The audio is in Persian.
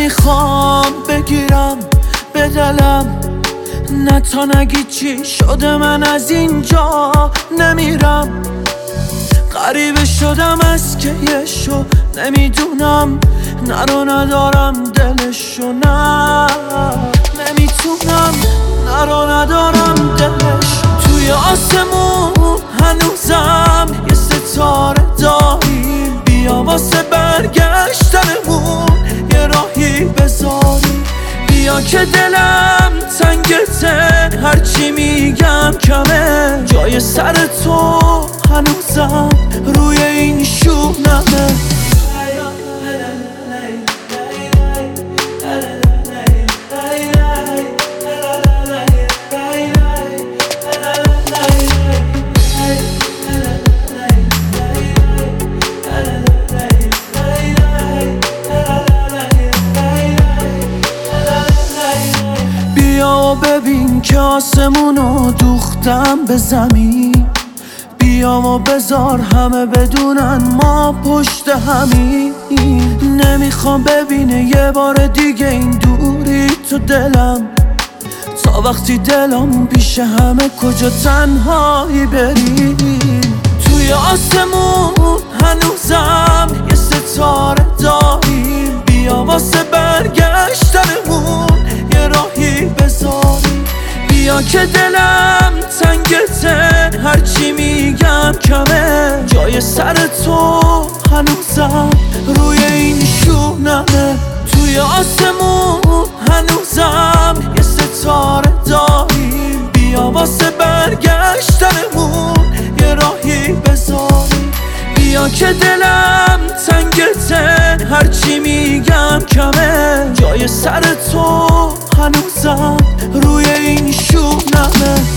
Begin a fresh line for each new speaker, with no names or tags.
نمیخوام بگیرم به دلم، نه تا نگی چی شده من از اینجا نمیرم. غریبه شدم از که یه شو نمیدونم، نه رو ندارم دلشو، نه نمیتونم، نه رو ندارم دلشو. توی آسمون هنوزم یه ستاره داریم، بیا واسه برگشتنمون یه راهی بذاریم. بیا که دلم تنگته، هرچی میگم کمه، جای سر تو هنوزم روی این شونمه. بیا و ببین که آسمونو دوختم به زمین، بیا و بذار همه بدونن ما پشت همین. نمیخوام ببینه یه بار دیگه این دوری تو دلم، تا وقتی دلم پیش همه کجا تنهایی بریم. توی آسمون هنوزم یه ستاره داریم، بیا واسه برگشتنمون یه راهی بذاریم. بیا که دلم تنگته، هرچی میگم کمه، جای سر تو هنوزم روی این شونمه. توی آسمون هنوزم یه ستاره داریم، بیا واسه برگشتنمون یه راهی بذاریم. بیا که دلم تنگته، هرچی میگم کمه، جای سر تو هنوزم روی این شونمه.